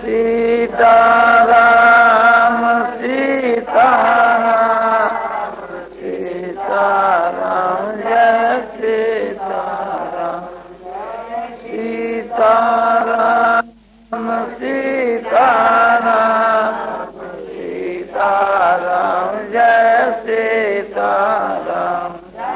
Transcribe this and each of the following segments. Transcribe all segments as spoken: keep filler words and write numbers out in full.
सीताराम सीताराम सीताराम जय सीताराम सीताराम सीताराम सीताराम जय सीताराम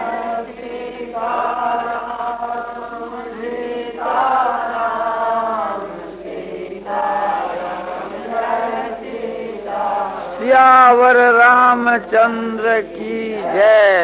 सियावर रामचंद्र की जय।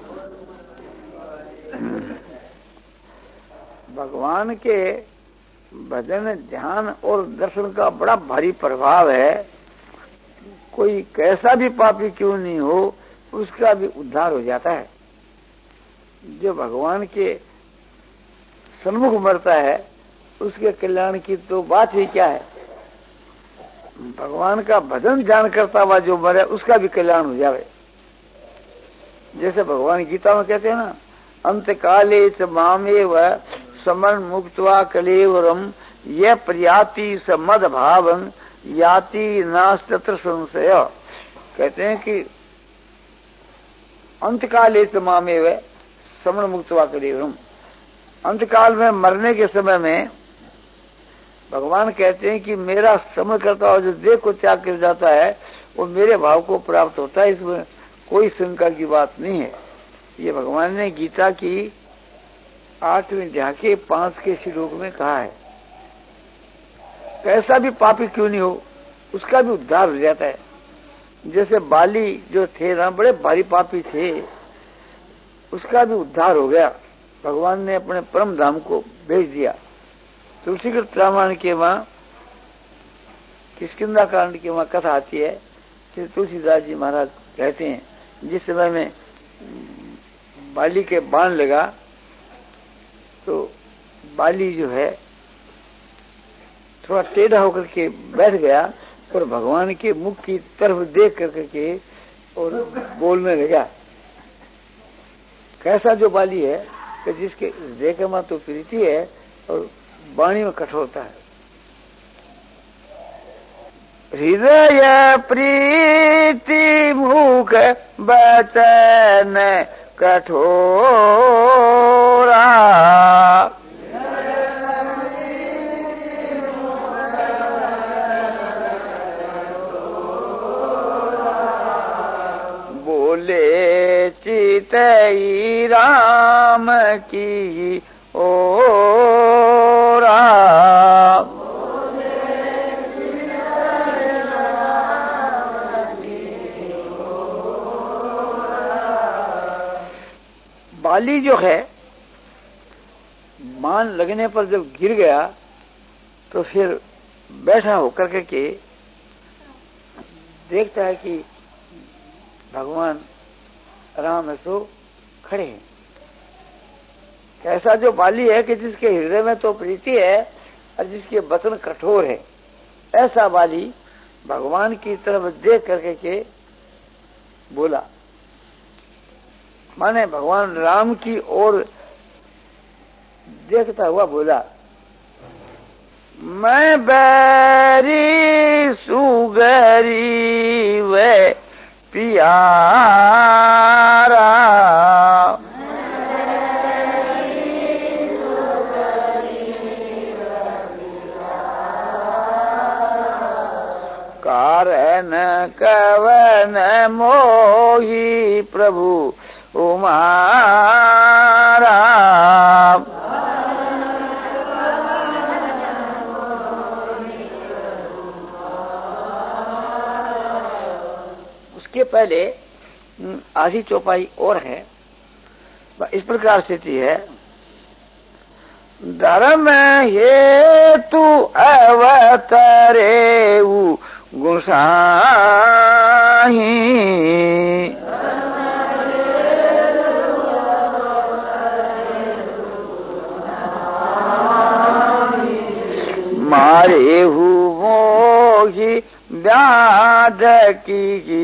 भगवान के भजन ध्यान और दर्शन का बड़ा भारी प्रभाव है। कोई कैसा भी पापी क्यों नहीं हो उसका भी उद्धार हो जाता है। जो भगवान के सन्मुख मरता है उसके कल्याण की तो बात ही क्या है। भगवान का भजन ध्यान करता हुआ जो मरे उसका भी कल्याण हो जावे। जैसे भगवान गीता में कहते हैं ना, अंत काले च मामेव समन मुक्त्वा कलेवरम यह प्रयाति स मद भावं याति नास्तत्र संशय। कहते हैं कि अंतकाले च मामेव समन मुक्त्वा कलेवरम, अंतकाल में मरने के समय में भगवान कहते हैं कि मेरा समन करता हुआ जो देह को त्याग कर जाता है वो मेरे भाव को प्राप्त होता है। इसमें कोई शंका की बात नहीं है। ये भगवान ने गीता की आठवें अध्याय के पांच के श्लोक में कहा है। कैसा भी पापी क्यों नहीं हो उसका भी उद्धार हो जाता है। जैसे बाली जो थे ना बड़े भारी पापी थे, उसका भी उद्धार हो गया। भगवान ने अपने परम धाम को भेज दिया। तुलसीकृत रामायण के वहां किष्किंधा कांड की वहां कथा आती है कि तुलसीदास जी महाराज कहते हैं जिस समय में बाली के बाण लगा तो बाली जो है थोड़ा टेढ़ा होकर के बैठ गया और भगवान के मुख की तरफ देख करके के और बोलने लगा। कैसा जो बाली है कि जिसके हृदय में तो प्रीति है और वाणी में कठोरता है। हृदय प्रीति मुख बचन कठोरा, बोले चितई राम की ओरा। बाली जो है मान लगने पर जब गिर गया तो फिर बैठा होकर के, के देखता है कि भगवान राम सो खड़े हैं। कैसा जो बाली है कि जिसके हृदय में तो प्रीति है और जिसके वचन कठोर है, ऐसा बाली भगवान की तरफ देख करके के बोला। माने भगवान राम की ओर देखता हुआ बोला, मैं बैरी सुगरी वे पियारा, कारण कवन मोही प्रभु उमारा। उसके पहले आधी चौपाई और है। इस प्रकार स्थिति है, धर्म हेतु अवतरे गोसाई, मारे हु मोही व्याध की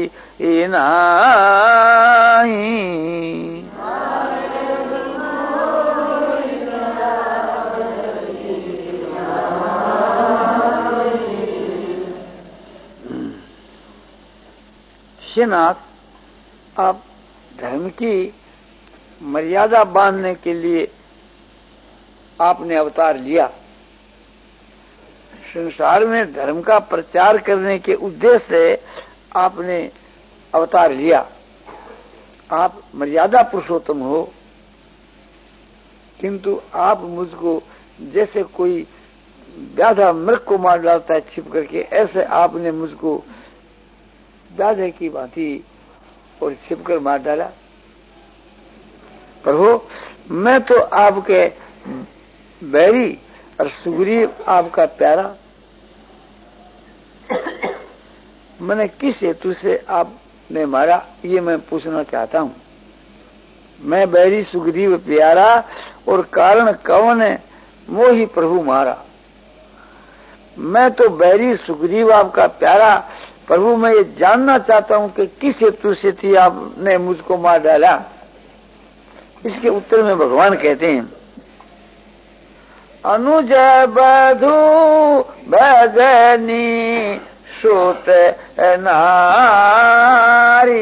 नाही, शिष्यनाथ, आप धर्म की मर्यादा बांधने के लिए आपने अवतार लिया। संसार में धर्म का प्रचार करने के उद्देश्य से आपने अवतार लिया। आप मर्यादा पुरुषोत्तम हो, किंतु आप मुझको जैसे कोई व्याधा मृग को मार डालता है छिप करके, ऐसे आपने मुझको व्याधे की भांति और छिप कर मार डाला। प्रभु, मैं तो आपके बैरी और सुग्रीव आपका प्यारा, मैंने किस हेतु से आपने मारा ये मैं पूछना चाहता हूं। मैं बैरी सुग्रीव प्यारा और कारण कौन है मोही प्रभु मारा। मैं तो बैरी सुग्रीव आपका प्यारा, प्रभु मैं ये जानना चाहता हूं कि किस हेतु से थी आपने मुझको मार डाला। इसके उत्तर में भगवान कहते हैं, अनुज बधू भगनी सुत नारी,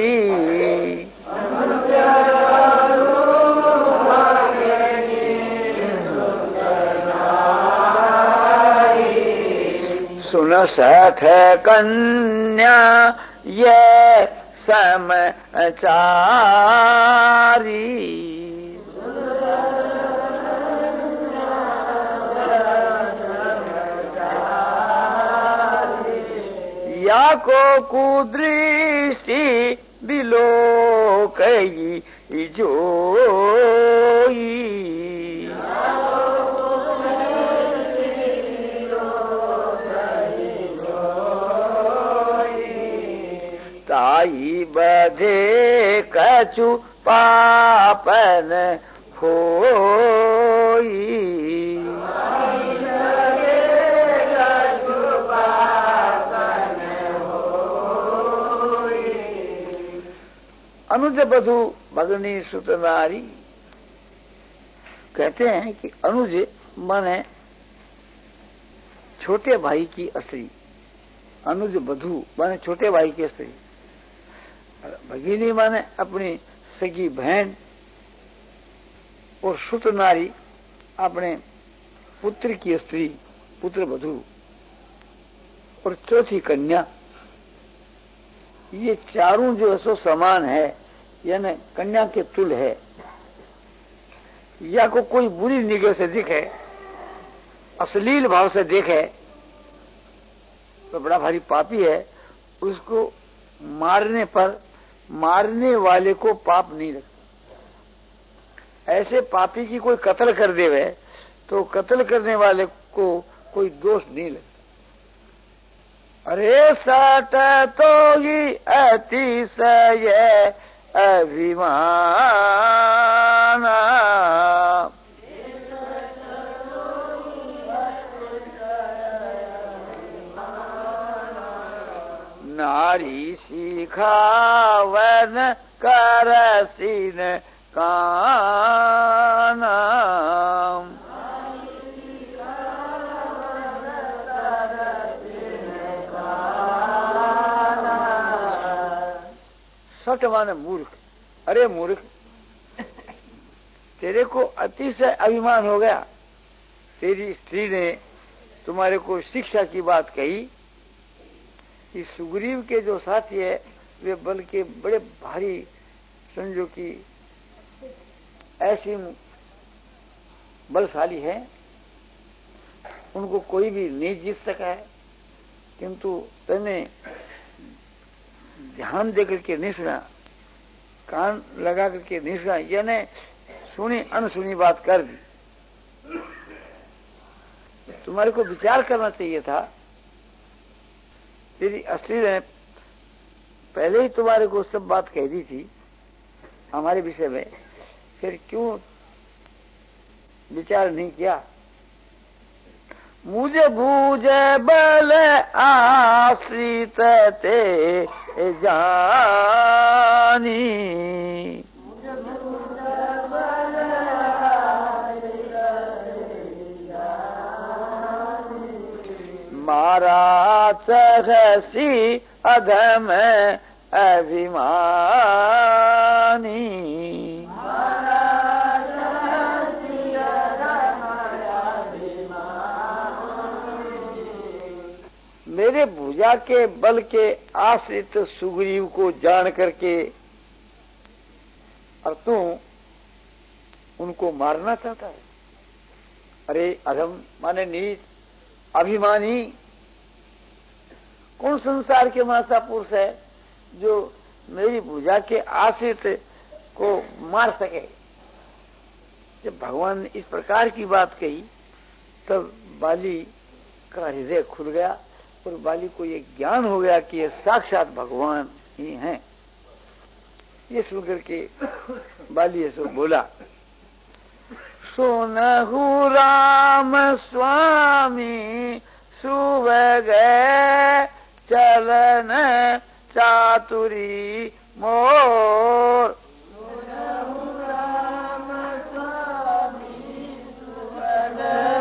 सुन सख कन्या ये समाचारी। या को कुदृष्टि दिलो कई जोई, ताई बधे कछु पापन होई। अनुज बधू भगनी सुत नारी, कहते हैं कि अनुज माने छोटे भाई की स्त्री, अनुज बधू माने छोटे भाई की स्त्री, भगिनी माने अपनी सगी बहन, और सुत नारी अपने पुत्र की स्त्री, पुत्र बधू, और चौथी कन्या। ये चारों जो है सो समान है, यानी कन्या के तुल है। या को कोई बुरी निगाह से दिखे, अश्लील भाव से देखे तो बड़ा भारी पापी है, उसको मारने पर मारने वाले को पाप नहीं लगता। ऐसे पापी की कोई कत्ल कर देवे तो कत्ल करने वाले को कोई दोष नहीं लगता। अरे सट तो ही अतिशय अभिमान, नारी सिखावन करसीन काना। सट माने मूर्ख। अरे मूर्ख, तेरे को अतिशय अभिमान हो गया, तेरी स्त्री ने तुम्हारे को शिक्षा की बात कही कि सुग्रीव के जो साथी है वे बल के बड़े भारी, समझो कि ऐसी बलशाली है, उनको कोई भी नहीं जीत सका है, किंतु तने ध्यान देकर के नहीं सुना, कान लगा करके नहीं सुना, यानी सुनी अनसुनी बात कर दी। तुम्हारे को विचार करना चाहिए था। तेरी असली ने पहले ही तुम्हारे को सब बात कह दी थी हमारे विषय में, फिर क्यों विचार नहीं किया। मुझे बूझे बल आश्रित ते जानी, मारा सहसी अधम अभिमानी। मेरे भुजा के बल के आश्रित सुग्रीव को जान करके और तू उनको मारना चाहता है। अरे अधम माने नीच, अभिमानी। कौन संसार के महासा पुरुष है जो मेरी भुजा के आश्रित को मार सके। जब भगवान ने इस प्रकार की बात कही तब बाली का हृदय खुल गया और बाली को ये ज्ञान हो गया कि ये साक्षात भगवान ही हैं। ये सुनकर के बाली ऐसा बोला, सुनहु राम स्वामी सुबह चलन चातुरी मोर। सुनहु राम स्वामी सुबह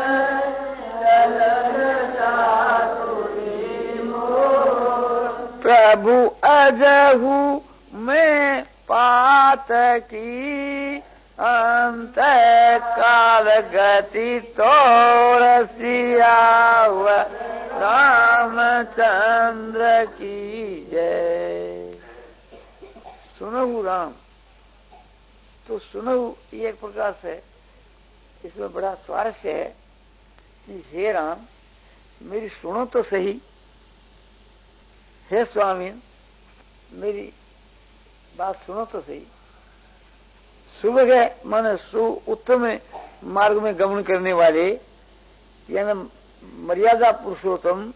चलन चातुरी मोर। प्रभु अजहु में पात की अंत काल गति तोर सियाव रामचंद्र की जय। सुनहु राम, तो सुनहु ये एक प्रकार से इसमें बड़ा स्वारस्य है कि हे राम मेरी सुनो तो सही, हे स्वामी मेरी बात सुनो तो सही। सुबह माने सु उत्तम मार्ग में गमन करने वाले यानी मर्यादा पुरुषोत्तम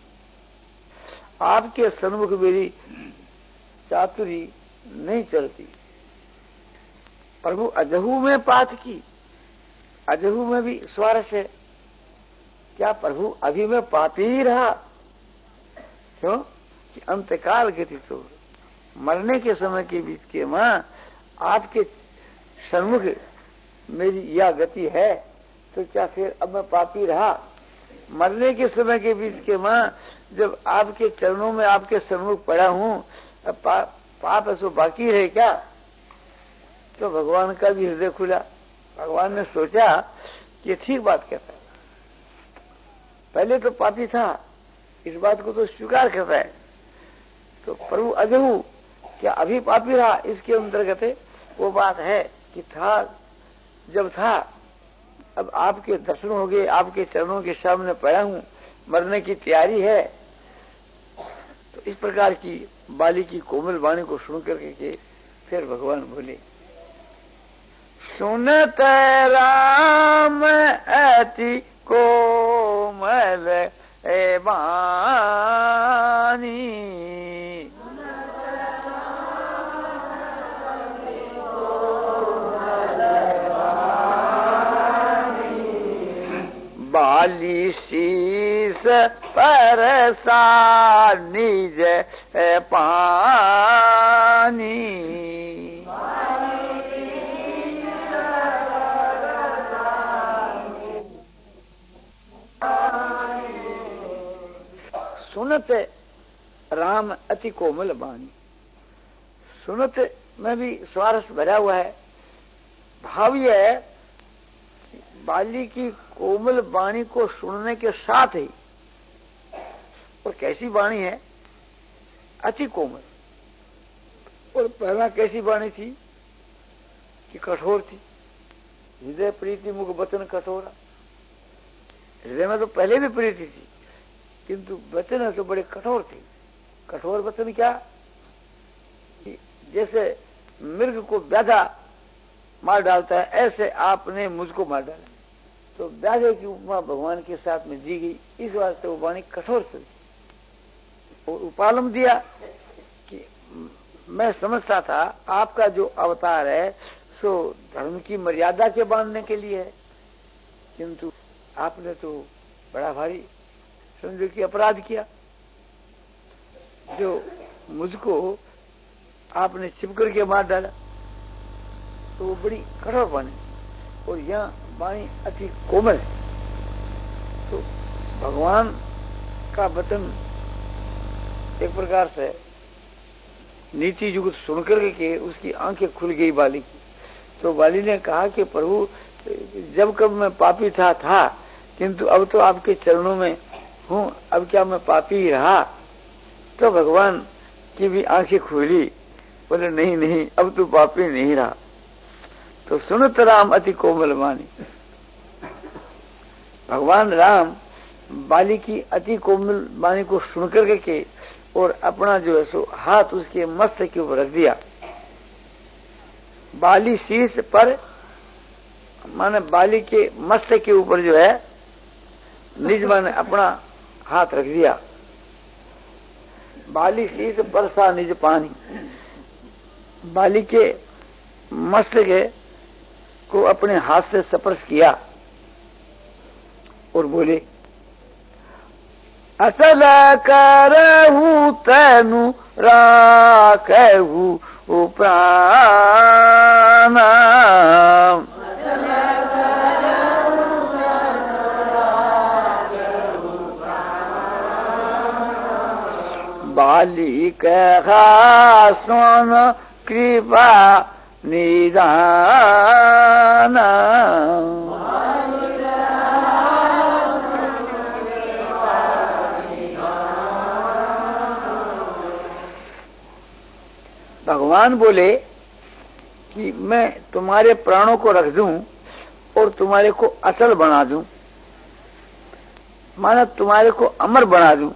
आपके सन्मुख मेरी चातुरी नहीं चलती। प्रभु अजहू में पाठ की, अजहू में भी स्वारस्य है। क्या प्रभु अभी में पापी ही रहा? क्यों कि अंतकाल गति तो मरने के समय के बीच के मां आपके सन्मुख मेरी यह गति है तो क्या फिर अब मैं पापी रहा? मरने के समय के बीच के मां जब आपके चरणों में आपके सन्मुख पड़ा हूं, पा, पाप ऐसा बाकी है क्या? तो भगवान का भी हृदय खुला। भगवान ने सोचा कि ठीक बात कहता है, पहले तो पापी था, इस बात को तो स्वीकार करता है। तो प्रभु अजहू क्या अभी पापी रहा? इसके अंतर्गत वो बात है कि था जब था, अब आपके दर्शन हो गए, आपके चरणों के सामने पड़ा हूं, मरने की तैयारी है। तो इस प्रकार की बाली की कोमल वाणी को सुन करके के फिर भगवान बोले, सुनत राम अति कोमल ए बानी। बाली शीस परसा निज पानी। सुनत राम अति कोमल बानी। सुनत में भी स्वारस्य भरा हुआ है। भाव यह है बाली की कोमल वाणी को सुनने के साथ ही, और कैसी वाणी है? अति कोमल। और पहला कैसी वाणी थी कि कठोर थी। हृदय प्रीति मुख वचन कठोरा। हृदय में तो पहले भी प्रीति थी किंतु वचन तो बड़े कठोर थे। कठोर वचन क्या? जैसे मृग को व्याधा मार डालता है ऐसे आपने मुझको मार डाला। तो व्याधे की उपमा भगवान के साथ में दी गई, इस वास्ते वो वाणी कठोर थी। और उपालम दिया कि मैं समझता था आपका जो अवतार है सो धर्म की मर्यादा के बांधने के लिए है, किंतु आपने तो बड़ा भारी समझो कि अपराध किया। जो मुझको आपने चिपकर के मार डाला तो वो बड़ी कठोर वाणी। और यहाँ वाणी अति कोमल है। तो भगवान का वचन एक प्रकार से नीति युक्त सुनकर के उसकी आंखें खुल गई बाली की। तो बाली ने कहा कि प्रभु जब कब मैं पापी था था किंतु अब तो आपके चरणों में हूँ, अब क्या मैं पापी ही रहा? तो भगवान की भी आंखें खुली, बोले नहीं नहीं अब तो पापी नहीं रहा। तो सुनत राम अति कोमल मानी, भगवान राम बाली की अति कोमल वाणी को सुनकर के और अपना जो है सो हाथ उसके मस्तक के ऊपर रख दिया। बाली शीश पर माने बाली के मस्तक के ऊपर जो है निज माने अपना हाथ रख दिया। बाली शीश पर सा निज पानी, बाली के मस्तक को अपने हाथ से स्पर्श किया और बोले असल करहु तनु राखहु प्राण, बाली कहा सोन कृपा निदान, भगवान बोले कि मैं तुम्हारे प्राणों को रख दूं और तुम्हारे को अचल बना दूं, माना तुम्हारे को अमर बना दूं।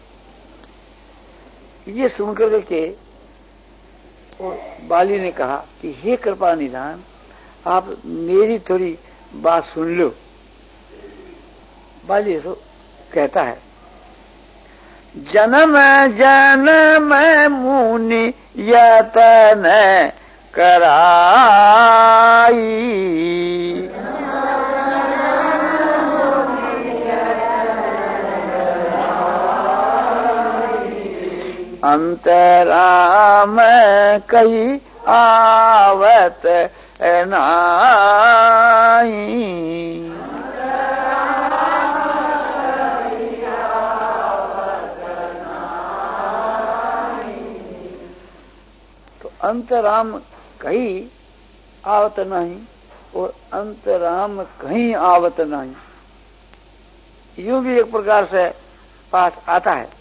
ये सुनकर के और बाली ने कहा कि हे कृपा निधान, आप मेरी थोड़ी बात सुन लो। बाली ऐसा कहता है जन्म जन्म मुनि यतन कराई, अंतराम कही आवत नाई, अंतराम कहीं आवत नहीं और अंतराम कहीं आवत नहीं, यूं भी एक प्रकार से पाठ आता है।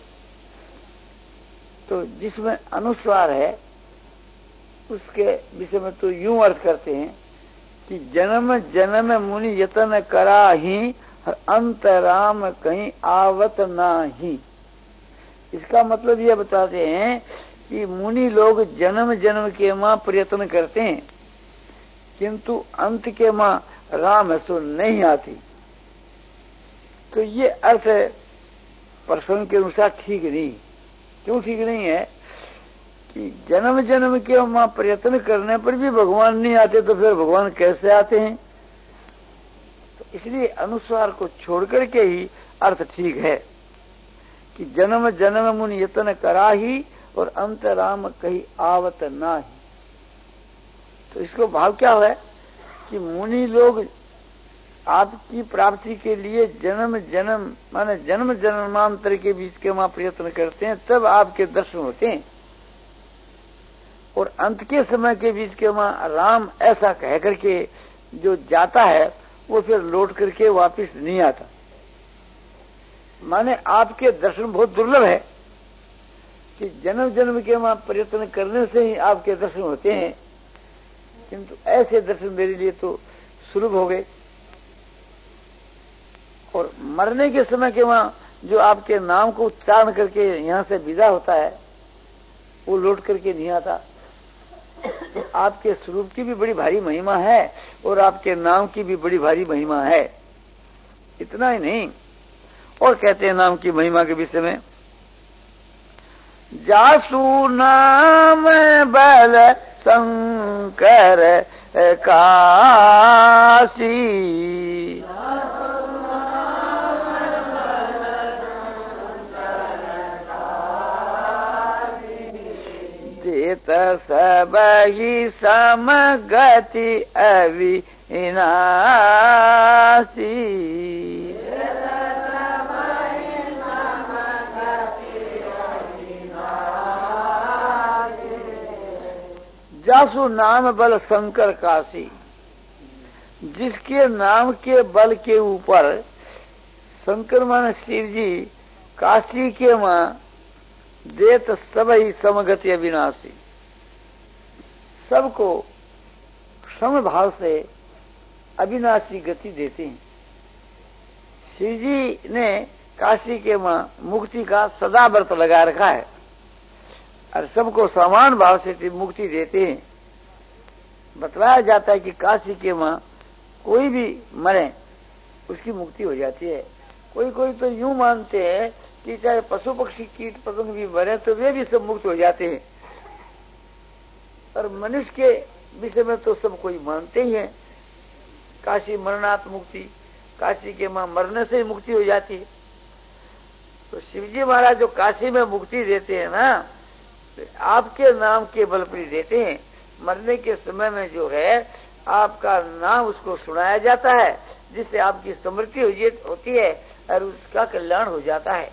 तो जिसमें अनुस्वार है उसके विषय में तो यूं अर्थ करते हैं कि जन्म जन्म मुनि यतन करा ही अंतराम कहीं आवत नहीं। इसका मतलब यह बताते हैं कि मुनि लोग जन्म जन्म के माँ प्रयत्न करते हैं किंतु अंत के माँ राम सो नहीं आती। तो ये अर्थ प्रसंग के अनुसार ठीक नहीं। क्यों ठीक नहीं है कि जन्म जन्म के माँ प्रयत्न करने पर भी भगवान नहीं आते तो फिर भगवान कैसे आते हैं? तो इसलिए अनुस्वार को छोड़ करके ही अर्थ ठीक है कि जन्म जन्म मुनि यतन करा ही और अंतराम कहीं आवत ना ही। तो इसको भाव क्या है कि मुनि लोग आपकी प्राप्ति के लिए जन्म जन्म माने जन्म जन्मांतर के बीच के वहां प्रयत्न करते हैं, तब आपके दर्शन होते हैं। और अंत के समय के बीच के वहां राम ऐसा कह करके जो जाता है वो फिर लौट करके वापस नहीं आता। माने आपके दर्शन बहुत दुर्लभ है कि जन्म जन्म के वहां प्रयत्न करने से ही आपके दर्शन होते हैं, किंतु ऐसे दर्शन मेरे लिए तो सुलभ हो गए। और मरने के समय के वहां जो आपके नाम को उच्चारण करके यहाँ से विदा होता है वो लौट करके नहीं आता। तो आपके स्वरूप की भी बड़ी भारी महिमा है और आपके नाम की भी बड़ी भारी महिमा है। इतना ही नहीं, और कहते हैं नाम की महिमा के विषय में, जासु नाम बल शंकर काशी, देत सब ही समगति अविनाशी, जासु नाम बल शंकर काशी, जिसके नाम के बल के ऊपर शंकर मान शिव जी काशी के मां देत सब ही समगति अविनाशी, सबको समभाव से अविनाशी गति देते हैं। शिव जी ने काशी के मां मुक्ति का सदा व्रत लगा रखा है और सबको समान भाव से मुक्ति देते हैं। बतलाया जाता है कि काशी के मां कोई भी मरे उसकी मुक्ति हो जाती है। कोई कोई तो यूं मानते हैं कि चाहे पशु पक्षी कीट पतंग भी मरे तो वे भी सब मुक्त हो जाते हैं, और मनुष्य के विषय में तो सब कोई मानते ही है काशी मरणात् मुक्ति, काशी के मां मरने से ही मुक्ति हो जाती है। तो शिवजी महाराज जो काशी में मुक्ति देते हैं ना, तो आपके नाम के बल पर देते हैं। मरने के समय में जो है आपका नाम उसको सुनाया जाता है, जिससे आपकी स्मृति होती है और उसका कल्याण हो जाता है।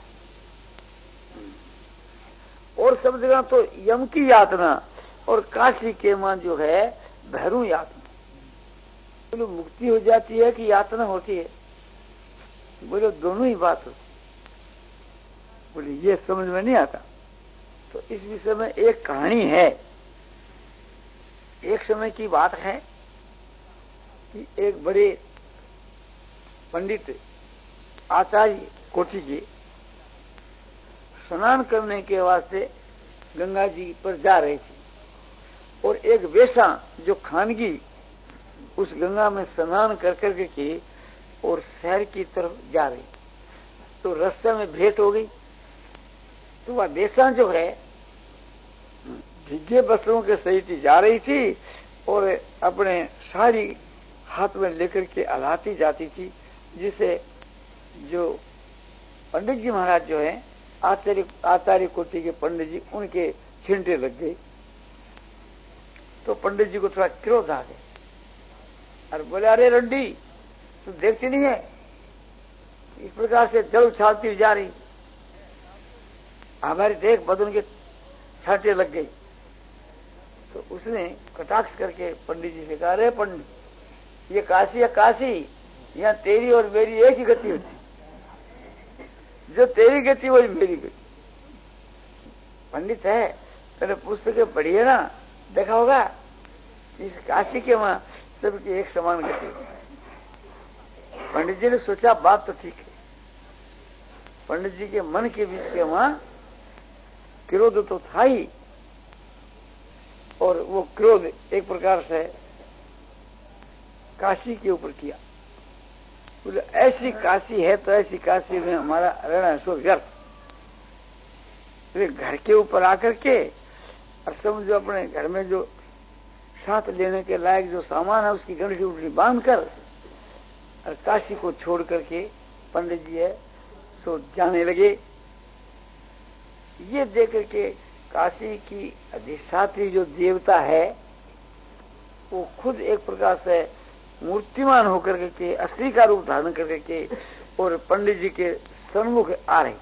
और सब जगह तो यम की यातना और काशी के मां जो है भैरू यातना। बोलो मुक्ति हो जाती है कि यातना होती है? बोलो दोनों ही बात होती। बोले ये समझ में नहीं आता। तो इस विषय में एक कहानी है। एक समय की बात है कि एक बड़े पंडित आचार्य कोटि जी स्नान करने के वास्ते गंगा जी पर जा रहे थे, और एक वेश्या जो खानगी उस गंगा में स्नान कर कर के और शहर की तरफ जा रही। तो रास्ते में भेंट हो गई। तो वह वेश्या जो है भीगे वस्त्रों के सहित जा रही थी और अपने साड़ी हाथ में लेकर के हलाती जाती थी, जिसे जो पंडित जी महाराज जो है आचार्य आचार्य कोटि के पंडित जी, उनके छींटे लग गई। तो पंडित जी को थोड़ा क्रोध आ गया और बोले, अरे रंडी तू देखती नहीं है इस प्रकार से जल उछालती हुई जा रही, हमारी देख बदन के छांटे लग गई। तो उसने कटाक्ष करके पंडित जी से कहा, अरे पंडित ये काशी है काशी, यहाँ तेरी और मेरी एक ही गति होती, जो तेरी गति वही मेरी गति। पंडित है, तेरे पुस्तकें पढ़ी है ना, देखा होगा इस काशी के वहां सबकी एक समान गति। पंडित जी ने सोचा बात तो ठीक है। पंडित जी के मन के बीच के वहां क्रोध तो था ही, और वो क्रोध एक प्रकार से काशी के ऊपर किया। बोले ऐसी काशी है तो ऐसी काशी में हमारा रहना सो व्यर्थ। घर के ऊपर आकर के और समझो अपने घर में जो साथ लेने के लायक जो सामान है उसकी गंठी उंठी बांध कर और काशी को छोड़ करके पंडित जी है सो जाने लगे। ये देख करके काशी की अधिष्ठात्री जो देवता है वो खुद एक प्रकार से मूर्तिमान होकर के असली का रूप धारण करके के और पंडित जी के सन्मुख आ रही।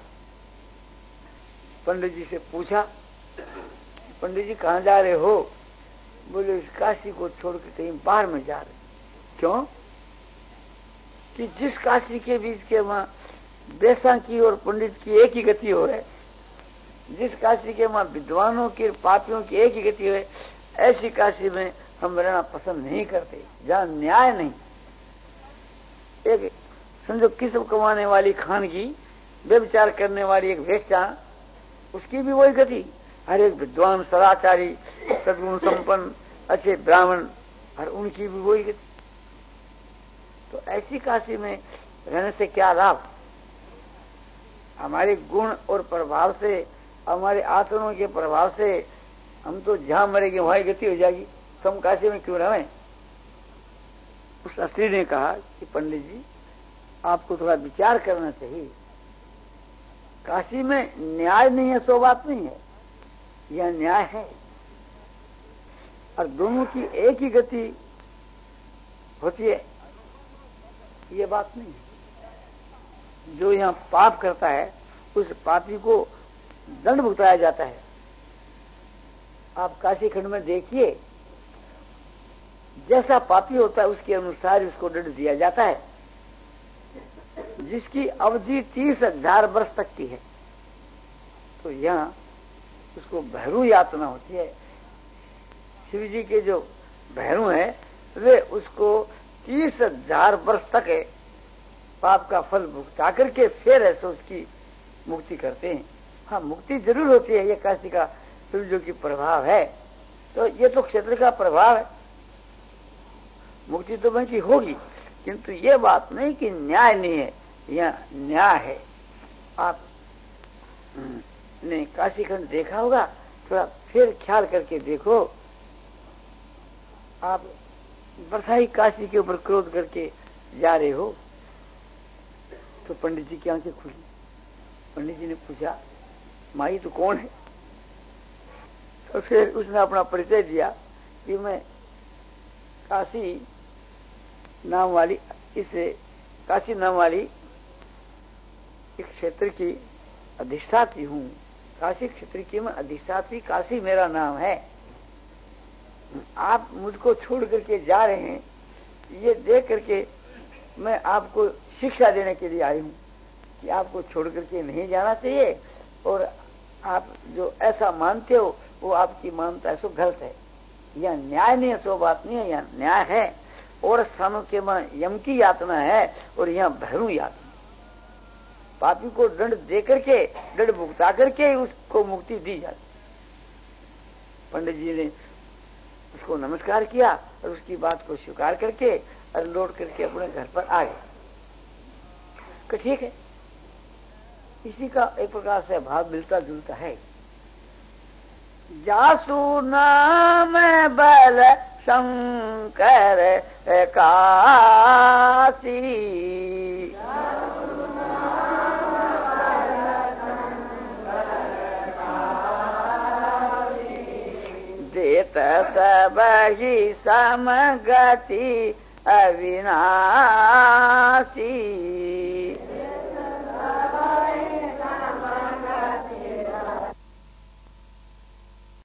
पंडित जी से पूछा, पंडित जी कहाँ जा रहे हो? बोले इस काशी को छोड़ के कहीं बाहर में जा रहे। क्यों? कि जिस काशी के बीच के वहां बेसा की और पंडित की एक ही गति हो है, जिस काशी के वहां विद्वानों की पापियों की एक ही गति हो, ऐसी काशी में हम रहना पसंद नहीं करते, जहाँ न्याय नहीं। एक समझो किस्म कमाने वाली खानगी, व्यभिचार करने वाली एक वेश्या, उसकी भी वही गति। हर एक विद्वान सदाचारी सद्गुण संपन्न अच्छे ब्राह्मण, और उनकी भी वही गति। तो ऐसी काशी में रहने से क्या लाभ? हमारे गुण और प्रभाव से, हमारे आचरणों के प्रभाव से हम तो जहां मरेंगे वहां गति हो जाएगी, तो हम काशी में क्यों रहें? उस स्त्री ने कहा कि पंडित जी आपको थोड़ा विचार करना चाहिए। काशी में न्याय नहीं है सो बात नहीं है, यह न्याय है, और दोनों की एक ही गति होती है, ये बात नहीं है। जो यहाँ पाप करता है उस पापी को दंड भुगताया जाता है। आप काशी खंड में देखिए जैसा पापी होता है उसके अनुसार उसको दंड दिया जाता है, जिसकी अवधि तीस हजार वर्ष तक की है। तो यहाँ उसको भैरू यातना होती है। शिव जी के जो भैरू हैं वे उसको तीस हजार वर्ष तक है पाप का फल भुगता करके फिर ऐसे उसकी मुक्ति करते हैं। हाँ, मुक्ति जरूर होती है, ये काशी का शिव जो की प्रभाव है। तो ये तो क्षेत्र का प्रभाव है, मुक्ति तो वहीं की होगी, किंतु ये बात नहीं कि न्याय नहीं है, यह न्याय है। आप ने काशी खंड देखा होगा, थोड़ा फिर ख्याल करके देखो। आप बरसाई काशी के ऊपर क्रोध करके जा रहे हो तो पंडित जी की आंखें खुली। पंडित जी ने पूछा, माई तो कौन है? तो फिर उसने अपना परिचय दिया कि मैं काशी नाम वाली इस काशी नाम वाली एक क्षेत्र की अधिष्ठात्री हूँ। काशी क्षेत्र की मैं अधिष्ठात्री, काशी मेरा नाम है। आप मुझको छोड़ करके जा रहे हैं, ये देख करके मैं आपको शिक्षा देने के लिए आई हूँ कि आपको छोड़ करके नहीं जाना चाहिए, और आप जो ऐसा मानते हो वो आपकी मानता है सो गलत है। यह न्याय नहीं है, सो बात नहीं है, यह न्याय है। और स्थानों के में यम की यातना है और यहाँ भैरू यातना। पापी को दंड दे करके, दंड भुगता करके उसको मुक्ति दी जाती। पंडित जी ने उसको नमस्कार किया और उसकी बात को स्वीकार करके और लौट करके अपने घर पर आ गए। तो ठीक है, इसी का एक प्रकार से भाव मिलता जुलता है। जासु नाम बल शंकर काशी, देत सब ही समगति अविनाशी।